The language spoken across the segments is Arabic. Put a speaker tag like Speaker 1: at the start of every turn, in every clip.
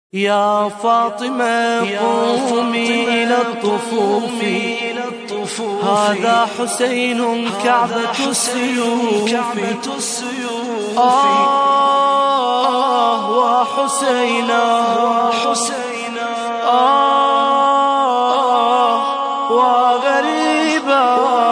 Speaker 1: يا فاطمة قومي إلى الطفوف، هذا حسين كعبة السيوف. وحسينا وغريبا.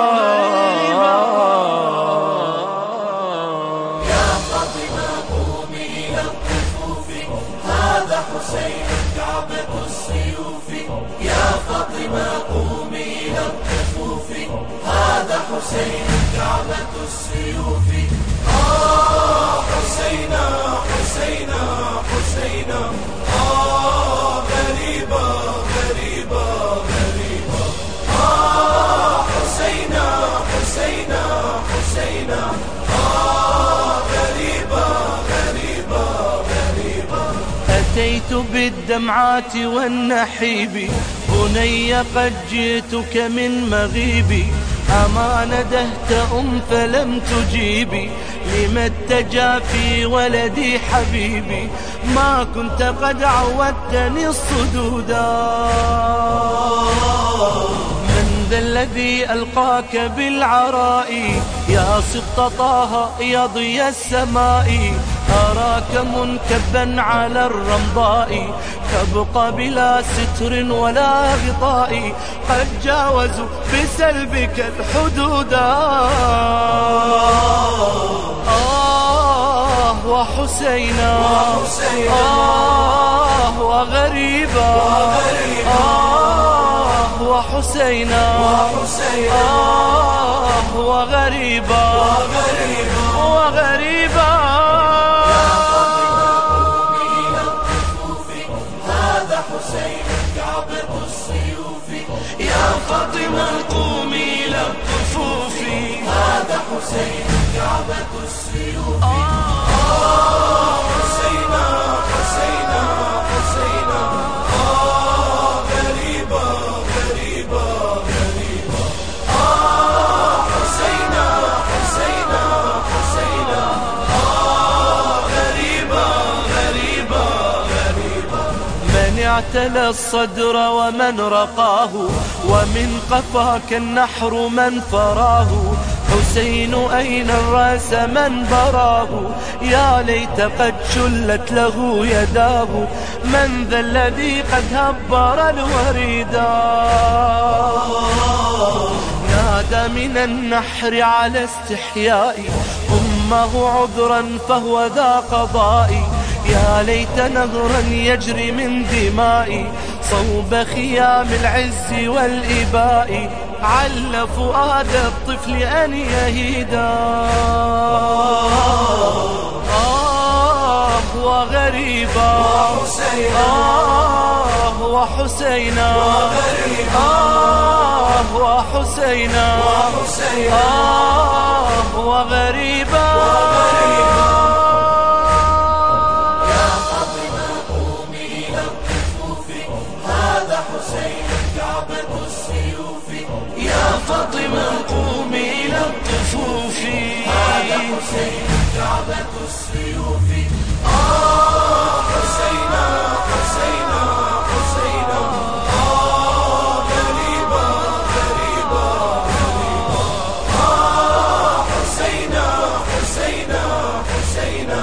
Speaker 2: يا فاطمة قومي إلى الطفوف، هذا حسين كعبة السيوف. يا فاطمة قومي إلى الطفوف، هذا حسين كعبة السيوف. حسينا حسينا حسينا، غريبة غريبة غريبة. حسينا حسينا حسينا، غريبة غريبة غريبة.
Speaker 1: أتيت بالدمعات والنحيب، بني قد جئتك من مغيبي. أما ندهت فلم تجيبي، لم التجافي ولدي حبيبي. ما كنت قد عودتني الصدودا. من ذا الذي ألقاك بالعراء، يا سبط طه يا ضي السماء. أراك منكبا على الرمضاء، تبقى بلا ستر ولا غطاء. قد جاوزوا بسلبك الحدودا. وحسينا وغريبا. وحسينا وغريبا وغريبا.
Speaker 2: يا فاطمة قومي إلى الطفوف، هذا حسين كعبة السيوف. حسينا حسينا حسينا، غريبة غريبة غريبة. حسينا حسينا حسينا، غريبة غريبة غريبة.
Speaker 1: من اعتلى الصدر ومن رقاه، ومن قفاك النحر من فراه. حسين أين الرأس من براه، يا ليت قد شلت له يداه. من ذا الذي قد هبر الوريدا. نادى من النحر على استحياء، أمه عذرا فهو ذا قضائي. يا ليت نهرا يجري من دمائي، صوب خيام العز والإباء. عل فؤاد الطفل أن يهيدا. وغريبا وحسينا وحسينا وغريبا.
Speaker 2: يا فاطمة قومي إلى الطفوف، هذا حسين كعبة السيوف. حسينا حسينا حسينا، غريبة غريبة غريبة. حسينا حسينا حسينا،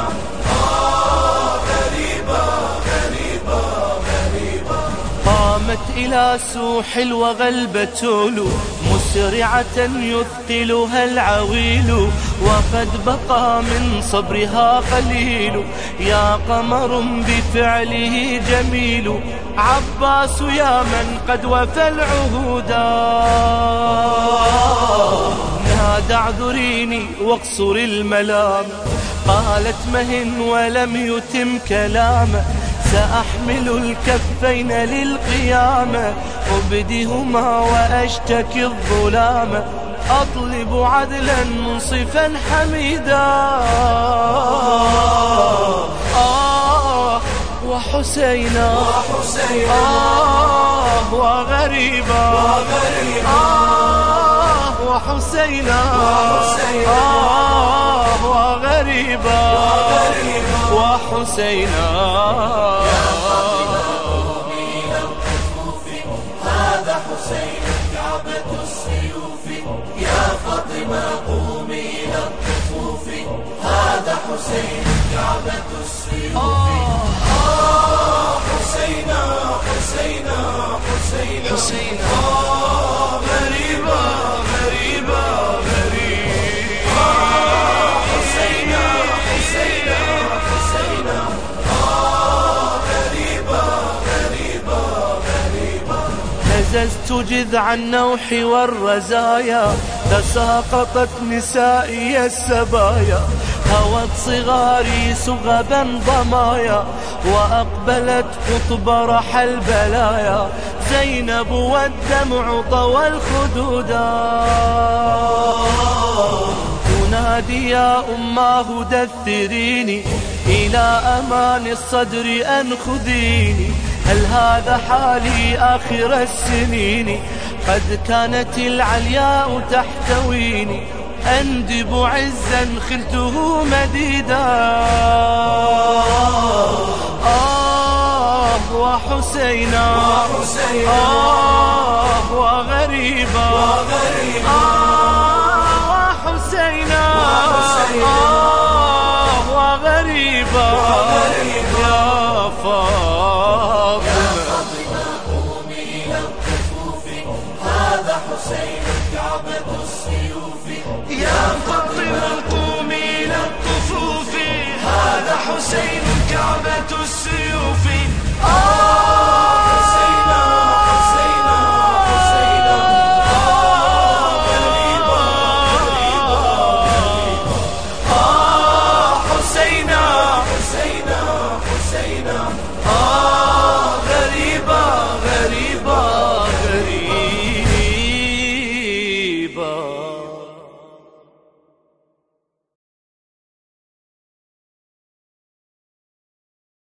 Speaker 2: غريبة غريبة غريبة.
Speaker 1: قامت إلى سوح وغلبتول، مسرعة يثقلها العويل. وقد بقى من صبرها قليل، يا قمر بفعله جميل. عباس يا من قد وفى العهودا. نادى اعذريني واقصر الملام، قالت مهن ولم يتم كلامه. سأحمل الكفين للقيامة، أبدهما وأشتكي الظلام. أطلب عدلا منصفا حميدا. وحسينا وغريبا. وحسينا وغريبا وحسينا. هززت جذع النوح والرزايا، تساقطت نسائي السبايا، هوت صغاري سغبا ضمايا، وأقبلت قطب رحى البلايا، زينب والدمع طوى الخدودا. تنادي يا أماه دثريني، إلى أمان الصدر أنخذيني، هل هذا حالي آخر السنين؟ قد كانت العلياء تحتويني، أندب عزا خلته مديدا. وحسينا وغريبا، وحسينا وغريبا، يا فاطمة
Speaker 2: قومي إلى الصفوف، هذا حسين كعبة السيوف.
Speaker 1: يا فاطمة قومي إلى الصفوف، هذا حسين كعبة السيوف.
Speaker 2: حسينا حسينا حسينا، غريبا غريبا
Speaker 1: حسينا
Speaker 2: حسينا حسينا،
Speaker 1: غريبا غريبا غريبا.